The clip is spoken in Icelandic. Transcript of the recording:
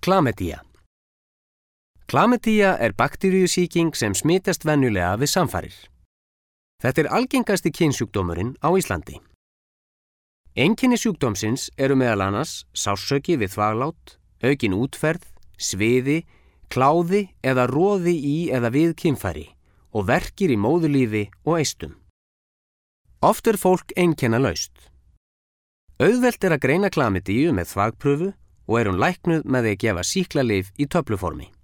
Klamydía. Klamydía er bakteríusýking sem smitast venjulega við samfarir. Þetta er algengasti kynsjúkdómurinn á Íslandi. Einkenni sjúkdómsins eru meðal annars sársauki við þvaglát, aukin útferð, sviði, kláði eða roði í eða við kynfæri og verkir í móðurlífi og eistum. Oft er fólk einkennalaust. Auðvelt er að greina klamydíu með þvagprufu og er hún læknuð með því að gefa sýklalyf í töfluformi.